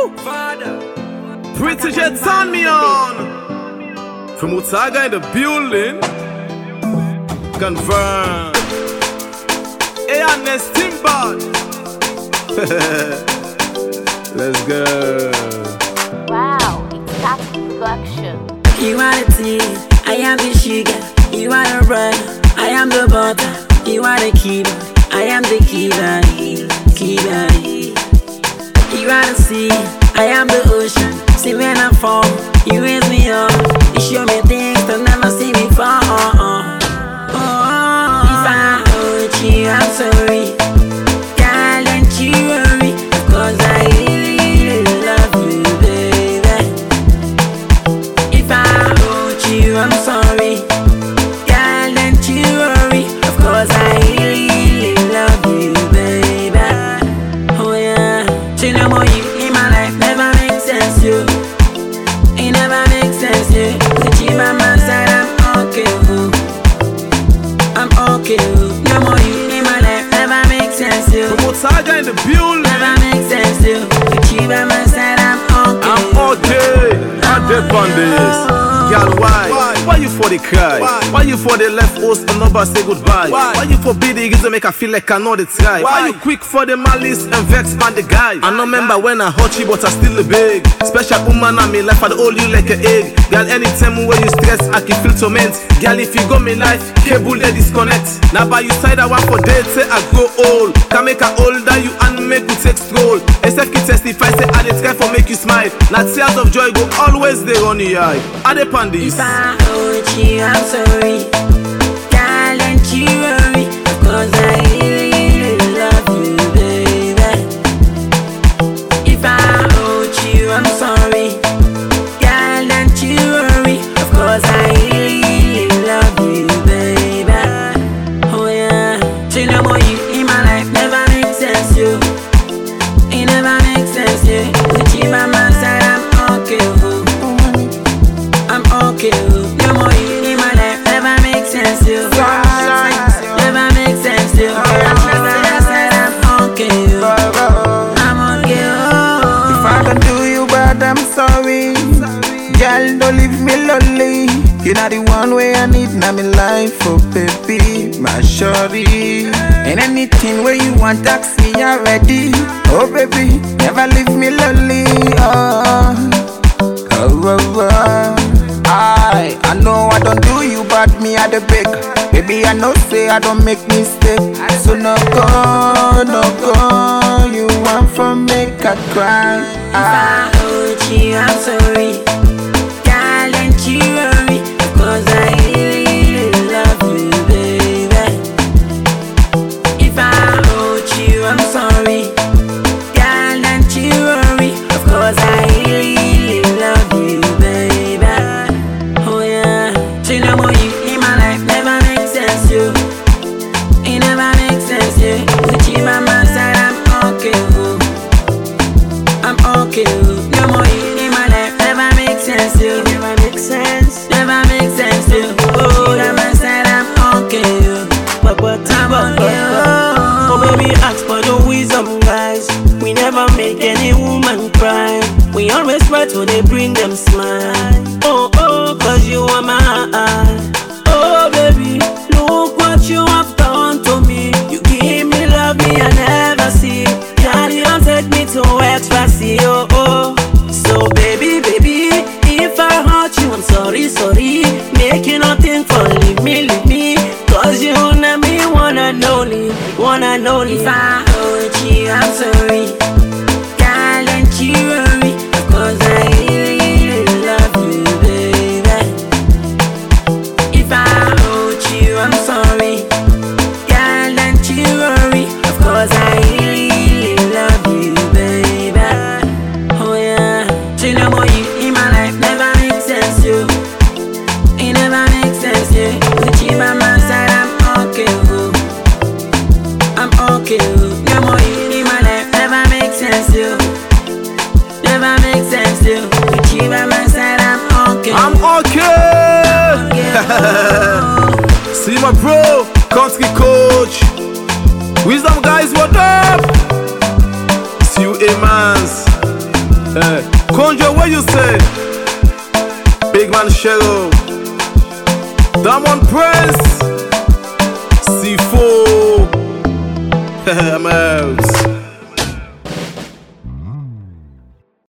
Father. Pretty Jet turn me on. From Utaga in the building. Confirm. A&S Timbad. Let's go. Wow, it's that production. You are the tea, I am the sugar. You are the bread, I am the butter. You are the keyboard, I am the keyboard. You are the sea, I am the ocean. See when I fall, you raise me up. You show me things that never see me fall. If I hurt you, I'm sorry. Girl, don't you worry, 'cause I really love you, baby. If I hurt you, I'm sorry. Girl, don't you worry, of course I really love you, baby. Oh yeah, you know more you in my life never makes sense, you. It never makes sense, you. With you by my side, I'm okay, ooh. I'm okay, ooh. No more you in my life never makes sense, you. From Utaga in the building. Never makes sense, you. With you by my side, I'm okay. I'm okay. I'm dead on this. Girl, why? Why you for the cry? Why you for the left host and number say goodbye? Why you for be the reason make I feel like I know the try? Why you quick for the malice and vex man the guy? I no remember when I hurt you, but I still a big special woman on me life. I'd hold you like an egg. Girl, anytime when you stress, I can feel torment. Girl, if you got me life, cable they disconnect. Now by your side, I want for date, say I grow old. Can make her older, you and make you take stroll. Except you testify, say I dey try for make you smile. Now tears of joy go always there on your eye. I dey pan this. If I hurt you, I'm sorry. Girl, don't you worry, 'cause I really love you, baby. If I hurt you, I'm sorry. Girl, don't you worry, of course I really love you, baby. Oh yeah, you know more you in my life never makes sense, you. It never makes sense, you. With you by my side, I'm okay, ooh. I'm okay, ooh. No more you in my life never makes sense, you. Never makes sense, you. I'm okay, ooh. I'm okay, ooh. If I don't do you bad, I'm sorry. Girl, don't leave me lonely. You're not the one way I need in my life, oh baby, my shorty. And anything where you want, ask me, I'm ready. Oh baby, never leave me lonely. I know I don't do you bad, me I the beg. Baby, I know say I don't make mistake. So no go, you want for make I cry. If I hurt you, I'm sorry. Girl, don't you worry, 'cause I really love you, baby. If I hurt you, I'm sorry. Girl, don't you worry, of course I really love you, baby. Oh yeah, you know more you in my life never makes sense, you. It never makes sense, you. With you by my side, I'm okay, ooh. I'm okay, ooh. No more you in my life never makes sense, you. Never makes sense, never makes sense, you. Oh, by my side, I'm okay, ooh. But I'm okay, ooh. Oh baby, ask for the wisdom, guys. We never make any woman cry. We always try to they bring them smile. Oh, 'cause you are mine. Oh baby, look what you have done to me. You give me love me I never see. Girl, you take me to ecstasy, oh. So baby, if I hurt you, I'm sorry. Make you nothing for leave me. 'Cause you know me, one and only. If I hurt you, I'm sorry. Girl, don't you worry, 'cause I really love you, baby. If I hurt you, I'm sorry. Girl, don't you worry, of course I really love you, baby. Oh yeah, you know more you in my life never makes sense, you. It never makes sense, you. With you by my side, I'm okay, ooh. I'm okay, ooh. No more you in my life never makes sense, you. Never makes sense, you. With you by my side, I'm okay. I'm okay. See my bro, country coach. Wisdom guys, what up? See you, A-Mans. Conjure, what you say? Big man Cheryl, Diamond Prince, C4. I'm out.